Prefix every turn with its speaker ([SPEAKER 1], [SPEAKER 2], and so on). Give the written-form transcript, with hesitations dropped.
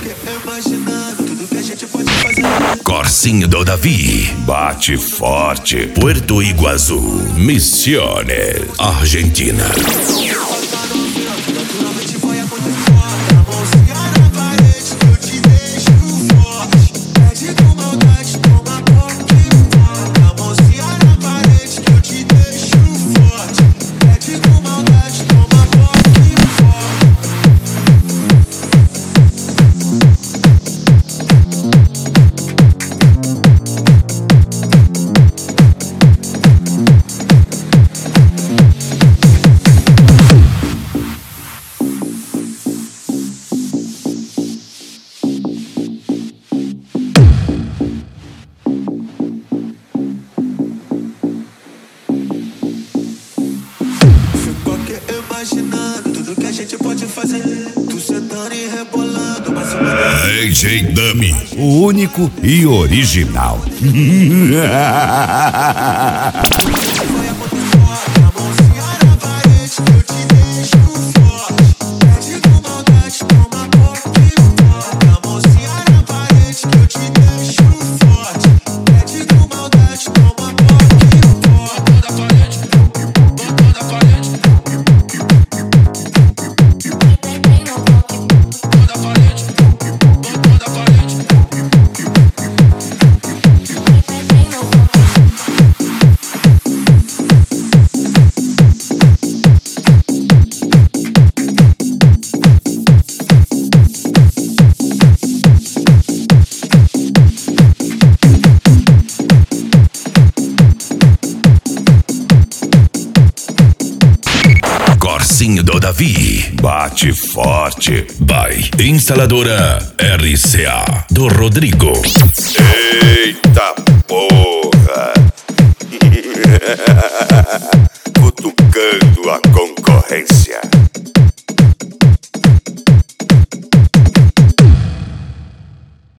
[SPEAKER 1] Corsinho do Davi, bate forte, Puerto Iguaçu, Misiones, Argentina.
[SPEAKER 2] Imaginando tudo que a gente pode fazer. Tu sentando e rebolando, mas
[SPEAKER 1] DJ Dummy,
[SPEAKER 3] o único e original.
[SPEAKER 1] Corsinho do Davi, bate forte. By Instaladora RCA do Rodrigo.
[SPEAKER 4] Eita porra! Cutucando a concorrência.